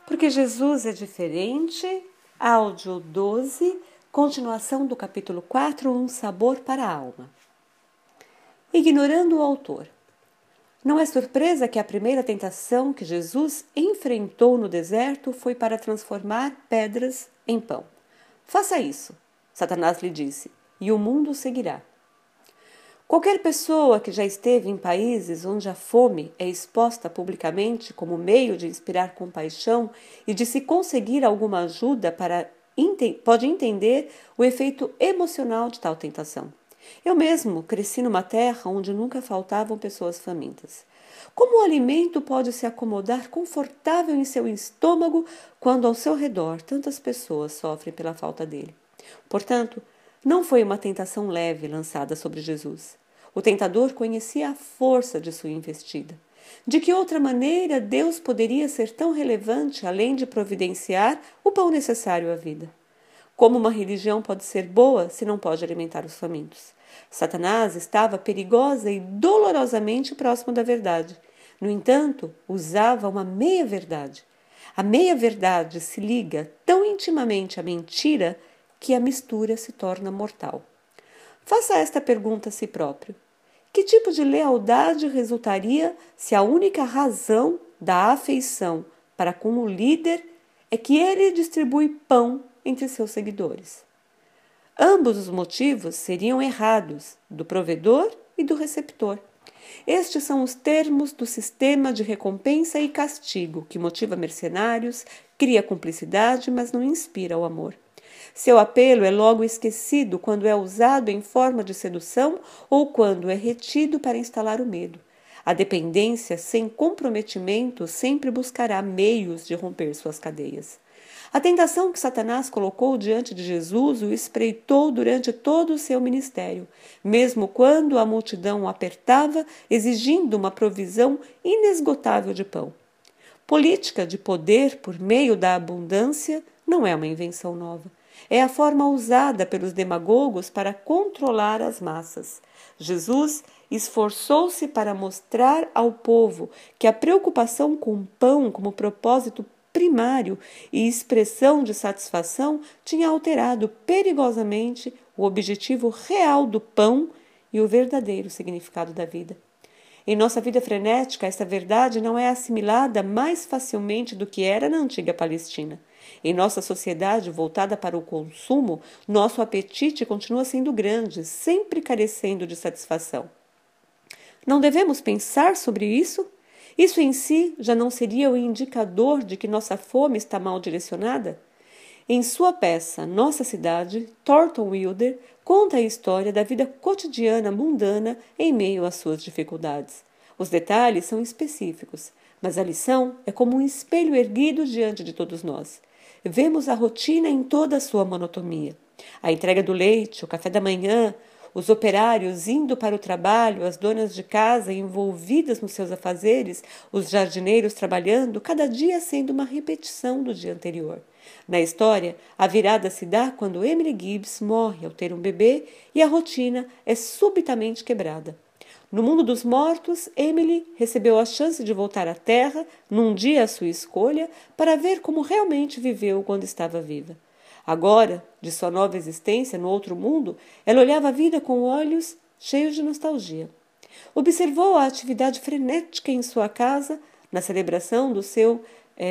Porque Jesus é diferente, áudio 12, continuação do capítulo 4, um sabor para a alma. Ignorando o autor. Não é surpresa que a primeira tentação que Jesus enfrentou no deserto foi para transformar pedras em pão. Faça isso, Satanás lhe disse, e o mundo o seguirá. Qualquer pessoa que já esteve em países onde a fome é exposta publicamente como meio de inspirar compaixão e de se conseguir alguma ajuda pode entender o efeito emocional de tal tentação. Eu mesmo cresci numa terra onde nunca faltavam pessoas famintas. Como o alimento pode se acomodar confortável em seu estômago quando ao seu redor tantas pessoas sofrem pela falta dele? Portanto, não foi uma tentação leve lançada sobre Jesus. O tentador conhecia a força de sua investida. De que outra maneira Deus poderia ser tão relevante além de providenciar o pão necessário à vida? Como uma religião pode ser boa se não pode alimentar os famintos? Satanás estava perigosa e dolorosamente próximo da verdade. No entanto, usava uma meia-verdade. A meia-verdade se liga tão intimamente à mentira que a mistura se torna mortal. Faça esta pergunta a si próprio. Que tipo de lealdade resultaria se a única razão da afeição para com o líder é que ele distribui pão entre seus seguidores? Ambos os motivos seriam errados, do provedor e do receptor. Estes são os termos do sistema de recompensa e castigo que motiva mercenários, cria cumplicidade, mas não inspira o amor. Seu apelo é logo esquecido quando é usado em forma de sedução ou quando é retido para instalar o medo. A dependência sem comprometimento sempre buscará meios de romper suas cadeias. A tentação que Satanás colocou diante de Jesus o espreitou durante todo o seu ministério, mesmo quando a multidão o apertava, exigindo uma provisão inesgotável de pão. Política de poder por meio da abundância não é uma invenção nova. É a forma usada pelos demagogos para controlar as massas. Jesus esforçou-se para mostrar ao povo que a preocupação com o pão como propósito primário e expressão de satisfação tinha alterado perigosamente o objetivo real do pão e o verdadeiro significado da vida. Em nossa vida frenética, esta verdade não é assimilada mais facilmente do que era na antiga Palestina. Em nossa sociedade voltada para o consumo, nosso apetite continua sendo grande, sempre carecendo de satisfação. Não devemos pensar sobre isso? Isso em si já não seria o indicador de que nossa fome está mal direcionada? Em sua peça Nossa Cidade, Thornton Wilder conta a história da vida cotidiana mundana em meio às suas dificuldades. Os detalhes são específicos, mas a lição é como um espelho erguido diante de todos nós. Vemos a rotina em toda a sua monotonia. A entrega do leite, o café da manhã, os operários indo para o trabalho, as donas de casa envolvidas nos seus afazeres, os jardineiros trabalhando, cada dia sendo uma repetição do dia anterior. Na história, a virada se dá quando Emily Gibbs morre ao ter um bebê e a rotina é subitamente quebrada. No mundo dos mortos, Emily recebeu a chance de voltar à Terra, num dia à sua escolha, para ver como realmente viveu quando estava viva. Agora, de sua nova existência no outro mundo, ela olhava a vida com olhos cheios de nostalgia. Observou a atividade frenética em sua casa na celebração do seu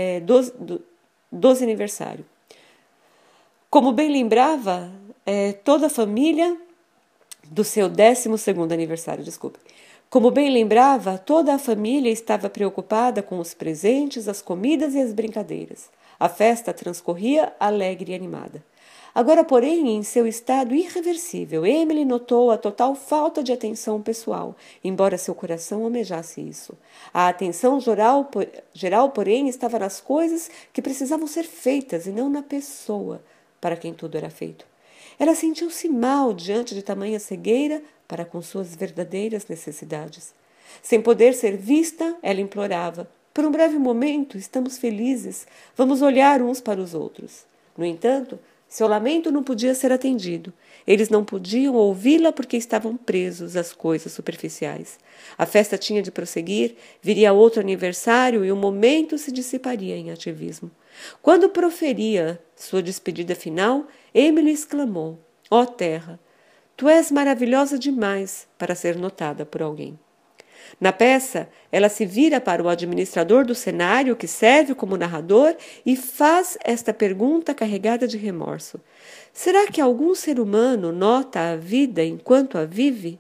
12 aniversário. Como bem lembrava, toda a família do seu 12º aniversário, Como bem lembrava, toda a família estava preocupada com os presentes, as comidas e as brincadeiras. A festa transcorria alegre e animada. Agora, porém, em seu estado irreversível, Emily notou a total falta de atenção pessoal, embora seu coração almejasse isso. A atenção geral, porém, estava nas coisas que precisavam ser feitas e não na pessoa para quem tudo era feito. Ela sentiu-se mal diante de tamanha cegueira para com suas verdadeiras necessidades. Sem poder ser vista, ela implorava: por um breve momento, estamos felizes, vamos olhar uns para os outros. No entanto, Seu lamento não podia ser atendido. Eles não podiam ouvi-la porque estavam presos às coisas superficiais. A festa tinha de prosseguir, viria outro aniversário e o momento se dissiparia em ativismo. Quando proferia sua despedida final, Emily exclamou: "Ó terra, tu és maravilhosa demais para ser notada por alguém." Na peça, ela se vira para o administrador do cenário, que serve como narrador, e faz esta pergunta carregada de remorso: será que algum ser humano nota a vida enquanto a vive,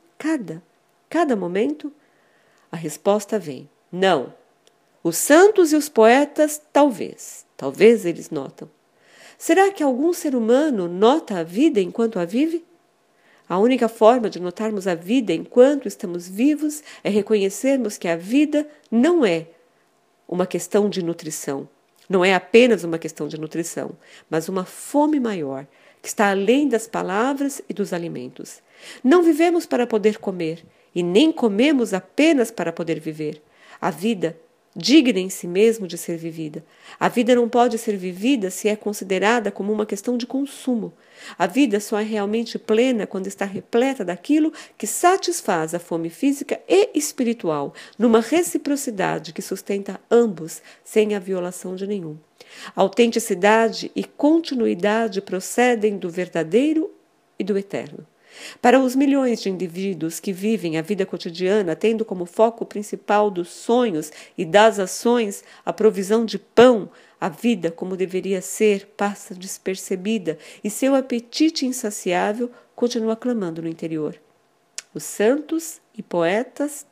cada momento? A resposta vem: não. Os santos e os poetas, talvez eles notam. Será que algum ser humano nota a vida enquanto a vive? A única forma de notarmos a vida enquanto estamos vivos é reconhecermos que a vida não é uma questão de nutrição. Não é apenas uma questão de nutrição, mas uma fome maior, que está além das palavras e dos alimentos. Não vivemos para poder comer, e nem comemos apenas para poder viver. A vida digna em si mesmo de ser vivida. A vida não pode ser vivida se é considerada como uma questão de consumo. A vida só é realmente plena quando está repleta daquilo que satisfaz a fome física e espiritual, numa reciprocidade que sustenta ambos, sem a violação de nenhum. Autenticidade e continuidade procedem do verdadeiro e do eterno. Para os milhões de indivíduos que vivem a vida cotidiana tendo como foco principal dos sonhos e das ações a provisão de pão, a vida como deveria ser passa despercebida e seu apetite insaciável continua clamando no interior. Os santos e poetas,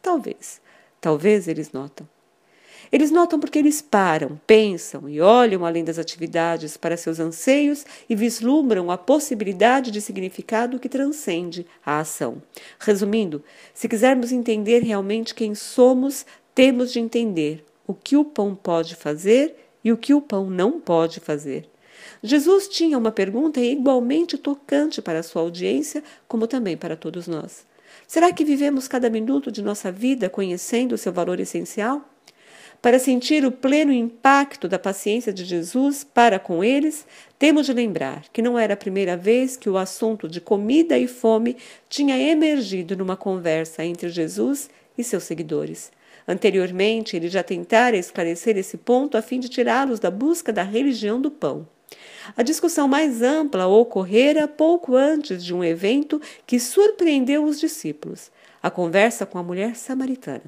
talvez eles notam. Eles notam porque eles param, pensam e olham além das atividades para seus anseios e vislumbram a possibilidade de significado que transcende a ação. Resumindo, se quisermos entender realmente quem somos, temos de entender o que o pão pode fazer e o que o pão não pode fazer. Jesus tinha uma pergunta igualmente tocante para a sua audiência, como também para todos nós. Será que vivemos cada minuto de nossa vida conhecendo o seu valor essencial? Para sentir o pleno impacto da paciência de Jesus para com eles, temos de lembrar que não era a primeira vez que o assunto de comida e fome tinha emergido numa conversa entre Jesus e seus seguidores. Anteriormente, ele já tentara esclarecer esse ponto a fim de tirá-los da busca da religião do pão. A discussão mais ampla ocorrera pouco antes de um evento que surpreendeu os discípulos: a conversa com a mulher samaritana.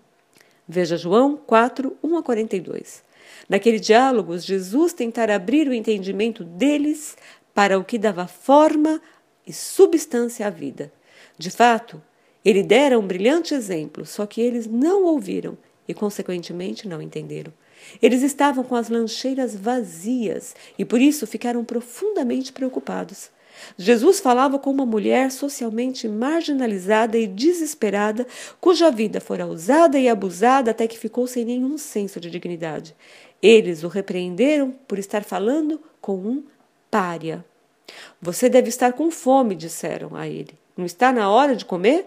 Veja João 4, 1-42. Naquele diálogo, Jesus tentara abrir o entendimento deles para o que dava forma e substância à vida. De fato, ele dera um brilhante exemplo, só que eles não ouviram e, consequentemente, não entenderam. Eles estavam com as lancheiras vazias e, por isso, ficaram profundamente preocupados. Jesus falava com uma mulher socialmente marginalizada e desesperada, cuja vida fora usada e abusada até que ficou sem nenhum senso de dignidade. Eles o repreenderam por estar falando com um pária. Você deve estar com fome, disseram a ele. Não está na hora de comer?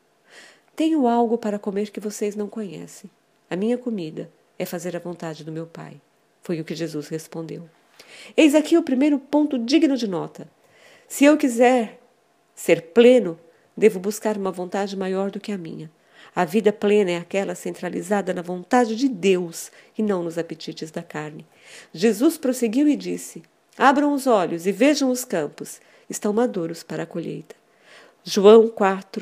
Tenho algo para comer que vocês não conhecem. A minha comida é fazer a vontade do meu Pai. Foi o que Jesus respondeu. Eis aqui o primeiro ponto digno de nota. Se eu quiser ser pleno, devo buscar uma vontade maior do que a minha. A vida plena é aquela centralizada na vontade de Deus e não nos apetites da carne. Jesus prosseguiu e disse: abram os olhos e vejam os campos, estão maduros para a colheita. João 4,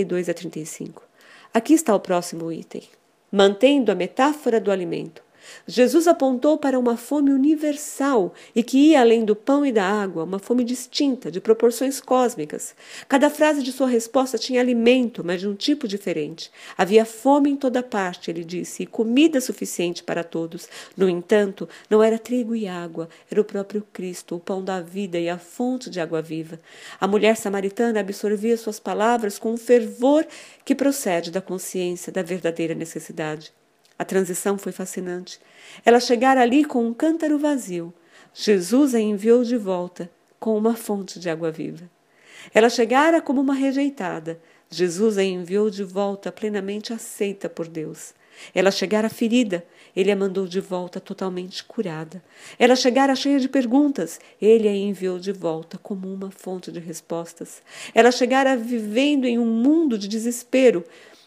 32-35. Aqui está o próximo item. Mantendo a metáfora do alimento, Jesus apontou para uma fome universal e que ia além do pão e da água, uma fome distinta, de proporções cósmicas. Cada frase de sua resposta tinha alimento, mas de um tipo diferente. Havia fome em toda parte, ele disse, e comida suficiente para todos. No entanto, não era trigo e água, era o próprio Cristo, o pão da vida e a fonte de água viva. A mulher samaritana absorvia suas palavras com um fervor que procede da consciência da verdadeira necessidade. A transição foi fascinante. Ela chegara ali com um cântaro vazio. Jesus a enviou de volta com uma fonte de água viva. Ela chegara como uma rejeitada. Jesus a enviou de volta plenamente aceita por Deus. Ela chegara ferida, ele a mandou de volta totalmente curada. Ela chegara cheia de perguntas, ele a enviou de volta como uma fonte de respostas. Ela chegara vivendo em um mundo de desespero,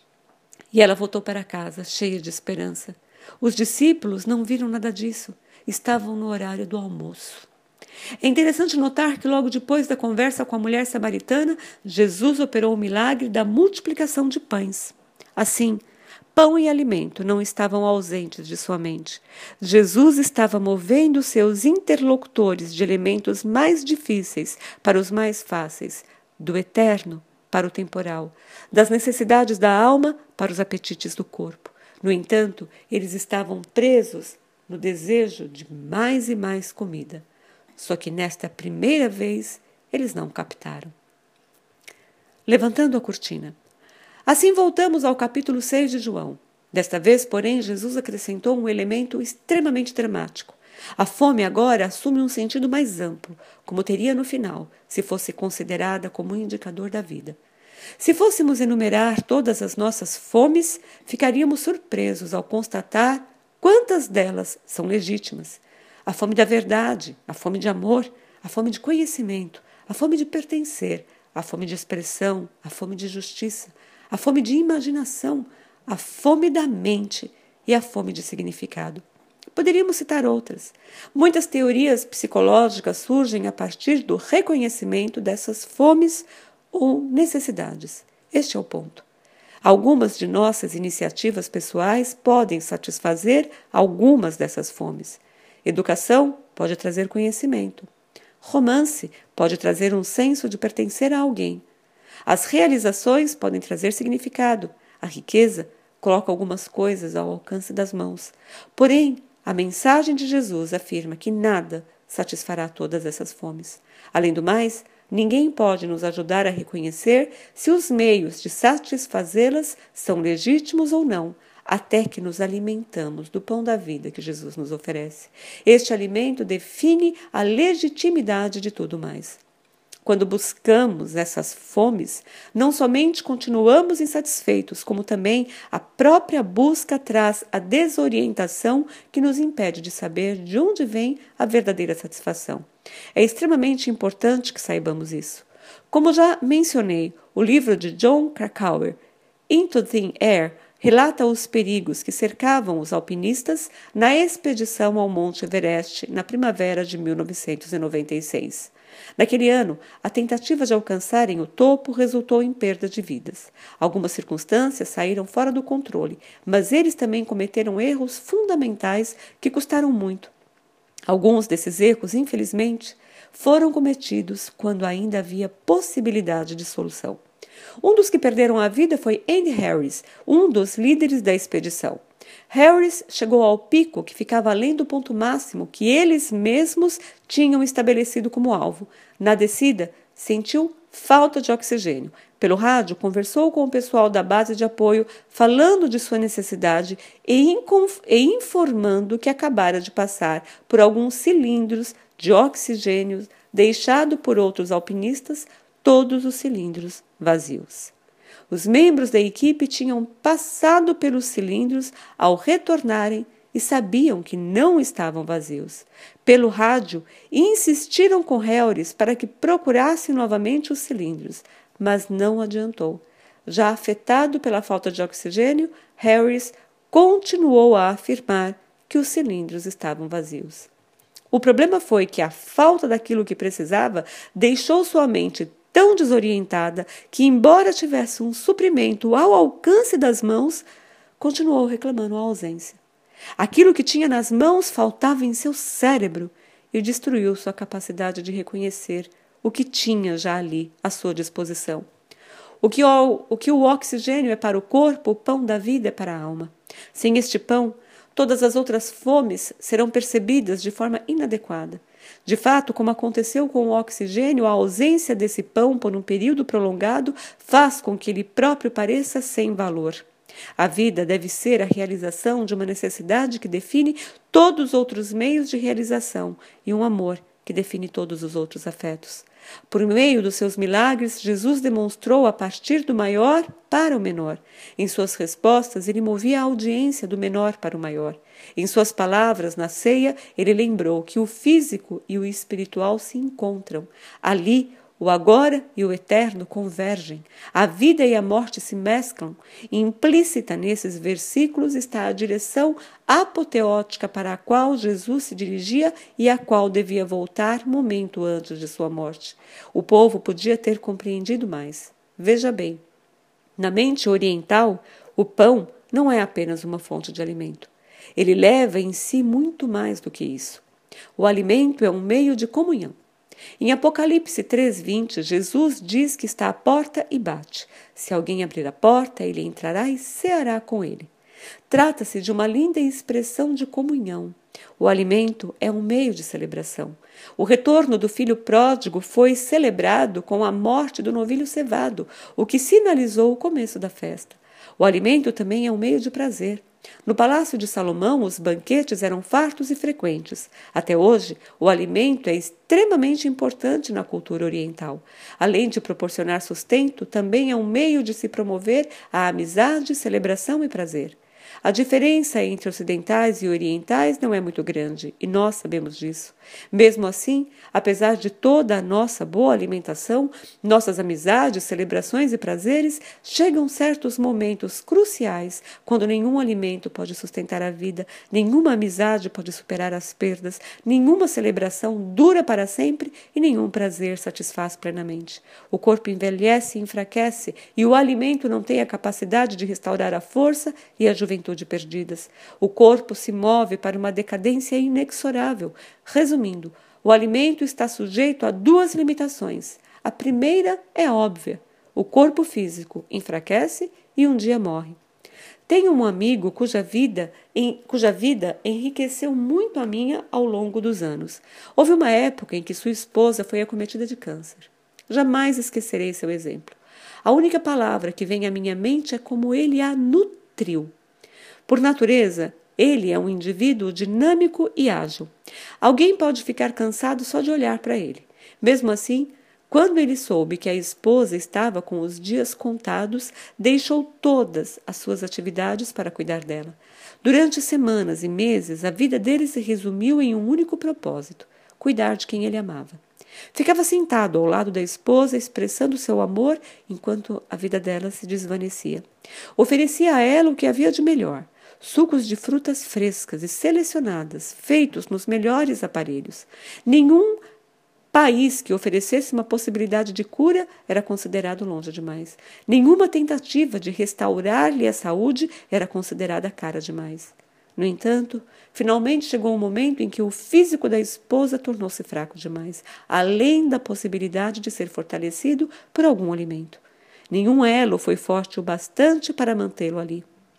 e ela voltou para casa cheia de esperança. Os discípulos não viram nada disso, estavam no horário do almoço. É interessante notar que logo depois da conversa com a mulher samaritana, Jesus operou o milagre da multiplicação de pães. Assim, pão e alimento não estavam ausentes de sua mente. Jesus estava movendo seus interlocutores de elementos mais difíceis para os mais fáceis, do eterno para o temporal, das necessidades da alma para os apetites do corpo. No entanto, eles estavam presos no desejo de mais e mais comida. Só que nesta primeira vez eles não captaram. Levantando a cortina. Assim voltamos ao capítulo 6 de João. Desta vez, porém, Jesus acrescentou um elemento extremamente dramático. A fome agora assume um sentido mais amplo, como teria no final, se fosse considerada como um indicador da vida. Se fôssemos enumerar todas as nossas fomes, ficaríamos surpresos ao constatar quantas delas são legítimas. A fome da verdade, a fome de amor, a fome de conhecimento, a fome de pertencer, a fome de expressão, a fome de justiça, a fome de imaginação, a fome da mente e a fome de significado. Poderíamos citar outras. Muitas teorias psicológicas surgem a partir do reconhecimento dessas fomes ou necessidades. Este é o ponto. Algumas de nossas iniciativas pessoais podem satisfazer algumas dessas fomes. Educação pode trazer conhecimento. Romance pode trazer um senso de pertencer a alguém. As realizações podem trazer significado. A riqueza coloca algumas coisas ao alcance das mãos. Porém, a mensagem de Jesus afirma que nada satisfará todas essas fomes. Além do mais, ninguém pode nos ajudar a reconhecer se os meios de satisfazê-las são legítimos ou não, até que nos alimentamos do pão da vida que Jesus nos oferece. Este alimento define a legitimidade de tudo mais. Quando buscamos essas fomes, não somente continuamos insatisfeitos, como também a própria busca traz a desorientação que nos impede de saber de onde vem a verdadeira satisfação. É extremamente importante que saibamos isso. Como já mencionei, o livro de Jon Krakauer, Into Thin Air, relata os perigos que cercavam os alpinistas na expedição ao Monte Everest na primavera de 1996. Naquele ano, a tentativa de alcançarem o topo resultou em perda de vidas. Algumas circunstâncias saíram fora do controle, mas eles também cometeram erros fundamentais que custaram muito. Alguns desses erros, infelizmente, foram cometidos quando ainda havia possibilidade de solução. Um dos que perderam a vida foi Andy Harris, um dos líderes da expedição. Harris chegou ao pico que ficava além do ponto máximo que eles mesmos tinham estabelecido como alvo. Na descida, sentiu falta de oxigênio. Pelo rádio, conversou com o pessoal da base de apoio, falando de sua necessidade e informando que acabara de passar por alguns cilindros de oxigênio deixado por outros alpinistas, todos os cilindros vazios. Os membros da equipe tinham passado pelos cilindros ao retornarem e sabiam que não estavam vazios. Pelo rádio, insistiram com Harris para que procurasse novamente os cilindros, mas não adiantou. Já afetado pela falta de oxigênio, Harris continuou a afirmar que os cilindros estavam vazios. O problema foi que a falta daquilo que precisava deixou sua mente tão desorientada que, embora tivesse um suprimento ao alcance das mãos, continuou reclamando a ausência. Aquilo que tinha nas mãos faltava em seu cérebro e destruiu sua capacidade de reconhecer o que tinha já ali à sua disposição. O que o oxigênio é para o corpo, o pão da vida é para a alma. Sem este pão, todas as outras fomes serão percebidas de forma inadequada. De fato, como aconteceu com o oxigênio, a ausência desse pão por um período prolongado faz com que ele próprio pareça sem valor. A vida deve ser a realização de uma necessidade que define todos os outros meios de realização e um amor que define todos os outros afetos. Por meio dos seus milagres, Jesus demonstrou a partir do maior para o menor. Em suas respostas, ele movia a audiência do menor para o maior. Em suas palavras, na ceia, ele lembrou que o físico e o espiritual se encontram. Ali, o agora e o eterno convergem. A vida e a morte se mesclam. Implícita nesses versículos está a direção apoteótica para a qual Jesus se dirigia e a qual devia voltar momento antes de sua morte. O povo podia ter compreendido mais. Veja bem, na mente oriental, o pão não é apenas uma fonte de alimento. Ele leva em si muito mais do que isso. O alimento é um meio de comunhão. Em Apocalipse 3:20, Jesus diz que está à porta e bate. Se alguém abrir a porta, ele entrará e ceará com ele. Trata-se de uma linda expressão de comunhão. O alimento é um meio de celebração. O retorno do filho pródigo foi celebrado com a morte do novilho cevado, o que sinalizou o começo da festa. O alimento também é um meio de prazer. No Palácio de Salomão, os banquetes eram fartos e frequentes. Até hoje, o alimento é extremamente importante na cultura oriental. Além de proporcionar sustento, também é um meio de se promover a amizade, celebração e prazer. A diferença entre ocidentais e orientais não é muito grande, e nós sabemos disso. Mesmo assim, apesar de toda a nossa boa alimentação, nossas amizades, celebrações e prazeres, chegam certos momentos cruciais quando nenhum alimento pode sustentar a vida, nenhuma amizade pode superar as perdas, nenhuma celebração dura para sempre e nenhum prazer satisfaz plenamente. O corpo envelhece e enfraquece, e o alimento não tem a capacidade de restaurar a força e a juventude perdidas. O corpo se move para uma decadência inexorável. Resumindo, o alimento está sujeito a duas limitações. A primeira é óbvia. O corpo físico enfraquece e um dia morre. Tenho um amigo cuja vida enriqueceu muito a minha ao longo dos anos. Houve uma época em que sua esposa foi acometida de câncer. Jamais esquecerei seu exemplo. A única palavra que vem à minha mente é como ele a nutriu. Por natureza, ele é um indivíduo dinâmico e ágil. Alguém pode ficar cansado só de olhar para ele. Mesmo assim, quando ele soube que a esposa estava com os dias contados, deixou todas as suas atividades para cuidar dela. Durante semanas e meses, a vida dele se resumiu em um único propósito: cuidar de quem ele amava. Ficava sentado ao lado da esposa, expressando seu amor, enquanto a vida dela se desvanecia. Oferecia a ela o que havia de melhor: sucos de frutas frescas e selecionadas, feitos nos melhores aparelhos. Nenhum país que oferecesse uma possibilidade de cura era considerado longe demais. Nenhuma tentativa de restaurar-lhe a saúde era considerada cara demais. No entanto, finalmente chegou um momento em que o físico da esposa tornou-se fraco demais, além da possibilidade de ser fortalecido por algum alimento. Nenhum elo foi forte o bastante para mantê-lo ali.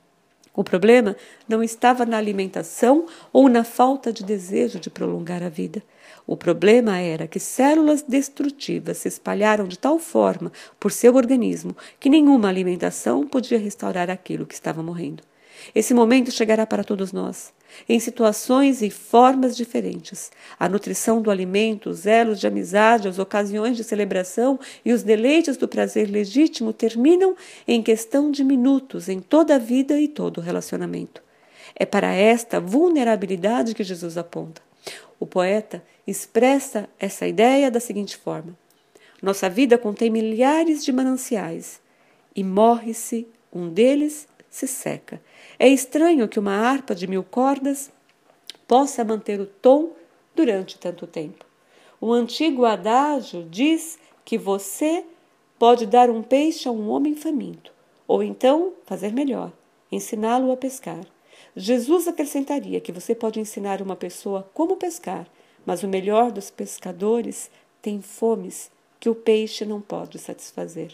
O problema não estava na alimentação ou na falta de desejo de prolongar a vida. O problema era que células destrutivas se espalharam de tal forma por seu organismo que nenhuma alimentação podia restaurar aquilo que estava morrendo. Esse momento chegará para todos nós, em situações e formas diferentes. A nutrição do alimento, os elos de amizade, as ocasiões de celebração e os deleites do prazer legítimo terminam em questão de minutos em toda a vida e todo o relacionamento. É para esta vulnerabilidade que Jesus aponta. O poeta expressa essa ideia da seguinte forma: nossa vida contém milhares de mananciais e morre-se um deles, se seca. É estranho que uma harpa de 1000 cordas possa manter o tom durante tanto tempo. O antigo adágio diz que você pode dar um peixe a um homem faminto, ou então, fazer melhor, ensiná-lo a pescar. Jesus acrescentaria que você pode ensinar uma pessoa como pescar, mas o melhor dos pescadores tem fomes que o peixe não pode satisfazer.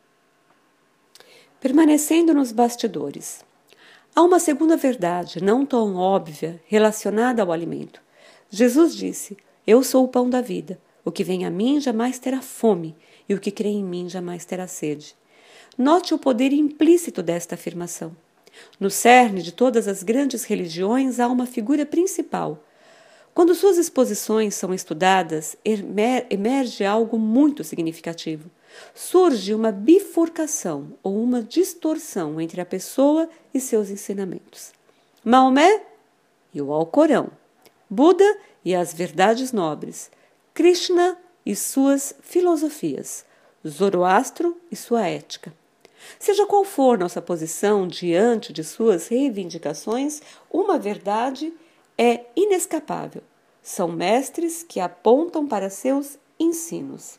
Permanecendo nos bastidores. Há uma segunda verdade, não tão óbvia, relacionada ao alimento. Jesus disse: eu sou o pão da vida. O que vem a mim jamais terá fome, e o que crê em mim jamais terá sede. Note o poder implícito desta afirmação. No cerne de todas as grandes religiões há uma figura principal, Quando suas exposições são estudadas, emerge algo muito significativo. Surge uma bifurcação ou uma distorção entre a pessoa e seus ensinamentos. Maomé e o Alcorão, Buda e as verdades nobres, Krishna e suas filosofias, Zoroastro e sua ética. Seja qual for nossa posição diante de suas reivindicações, uma verdade é inescapável. São mestres que apontam para seus ensinos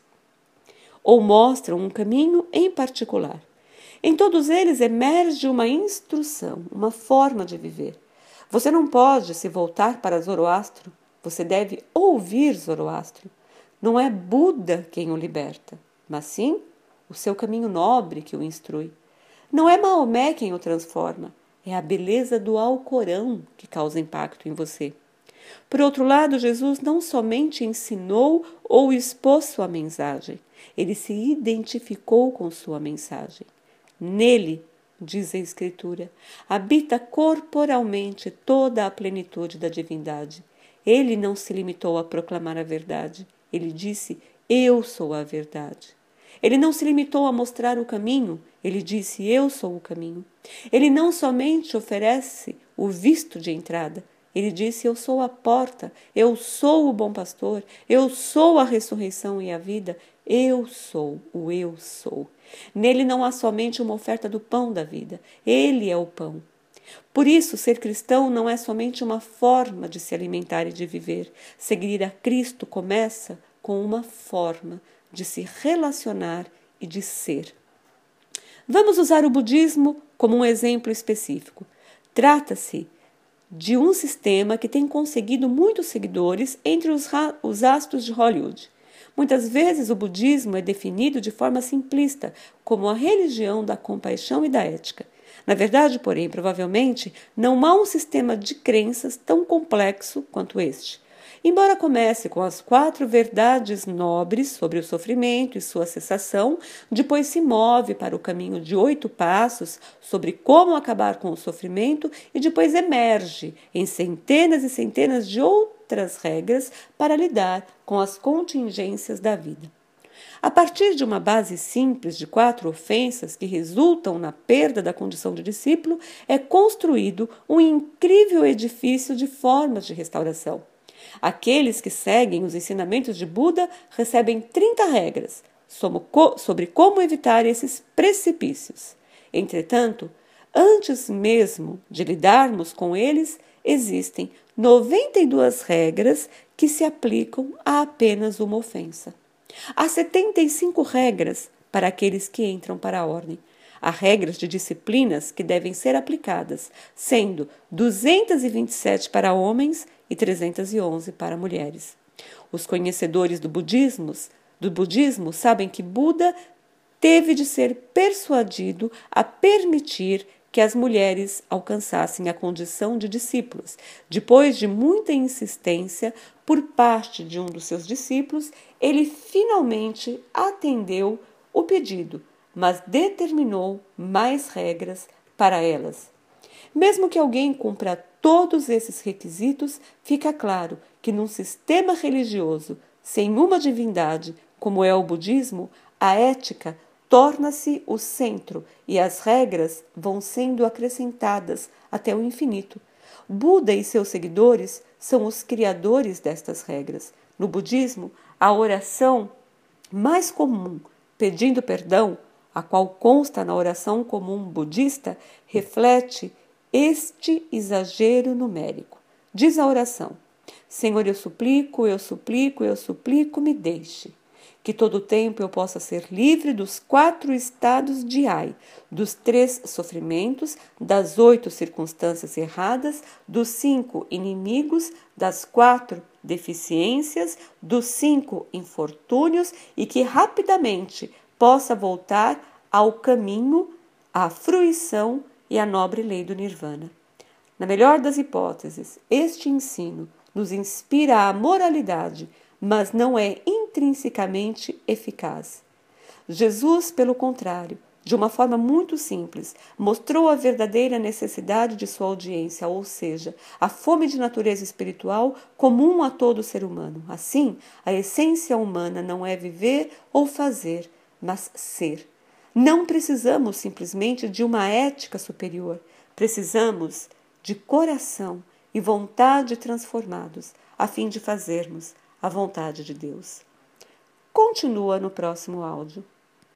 ou mostram um caminho em particular. Em todos eles emerge uma instrução, uma forma de viver. Você não pode se voltar para Zoroastro, você deve ouvir Zoroastro. Não é Buda quem o liberta, mas sim o seu caminho nobre que o instrui. Não é Maomé quem o transforma, é a beleza do Alcorão que causa impacto em você. Por outro lado, Jesus não somente ensinou ou expôs sua mensagem, ele se identificou com sua mensagem. Nele, diz a Escritura, habita corporalmente toda a plenitude da divindade. Ele não se limitou a proclamar a verdade, ele disse, eu sou a verdade. Ele não se limitou a mostrar o caminho, ele disse, eu sou o caminho. Ele não somente oferece o visto de entrada, ele disse, eu sou a porta, eu sou o bom pastor, eu sou a ressurreição e a vida, eu sou o eu sou. Nele não há somente uma oferta do pão da vida, ele é o pão. Por isso, ser cristão não é somente uma forma de se alimentar e de viver. Seguir a Cristo começa com uma forma de se relacionar e de ser. Vamos usar o budismo como um exemplo específico. Trata-se de um sistema que tem conseguido muitos seguidores entre os astros de Hollywood. Muitas vezes o budismo é definido de forma simplista, como a religião da compaixão e da ética. Na verdade, porém, provavelmente, não há um sistema de crenças tão complexo quanto este. Embora comece com as 4 verdades nobres sobre o sofrimento e sua cessação, depois se move para o caminho de 8 passos sobre como acabar com o sofrimento e depois emerge em centenas e centenas de outras regras para lidar com as contingências da vida. A partir de uma base simples de 4 ofensas que resultam na perda da condição de discípulo, é construído um incrível edifício de formas de restauração. Aqueles que seguem os ensinamentos de Buda recebem 30 regras sobre como evitar esses precipícios. Entretanto, antes mesmo de lidarmos com eles, existem 92 regras que se aplicam a apenas uma ofensa. Há 75 regras para aqueles que entram para a ordem. Há regras de disciplinas que devem ser aplicadas, sendo 227 para homens e 311 para mulheres. Os conhecedores do budismo sabem que Buda teve de ser persuadido a permitir que as mulheres alcançassem a condição de discípulos. Depois de muita insistência por parte de um dos seus discípulos, ele finalmente atendeu o pedido, mas determinou mais regras para elas. Mesmo que alguém cumpra todos esses requisitos, fica claro que num sistema religioso sem uma divindade, como é o budismo, a ética torna-se o centro e as regras vão sendo acrescentadas até o infinito. Buda e seus seguidores são os criadores destas regras. No budismo, a oração mais comum, pedindo perdão, a qual consta na oração comum budista, reflete este exagero numérico. Diz a oração: Senhor, eu suplico, me deixe. Que todo o tempo eu possa ser livre dos 4 estados de ai, dos 3 sofrimentos, das 8 circunstâncias erradas, dos 5 inimigos, das 4 deficiências, dos 5 infortúnios e que rapidamente possa voltar ao caminho, à fruição e à nobre lei do Nirvana. Na melhor das hipóteses, este ensino nos inspira a moralidade, mas não é intrinsecamente eficaz. Jesus, pelo contrário, de uma forma muito simples, mostrou a verdadeira necessidade de sua audiência, ou seja, a fome de natureza espiritual comum a todo ser humano. Assim, a essência humana não é viver ou fazer, mas ser. Não precisamos simplesmente de uma ética superior, precisamos de coração e vontade transformados, a fim de fazermos a vontade de Deus. Continua no próximo áudio.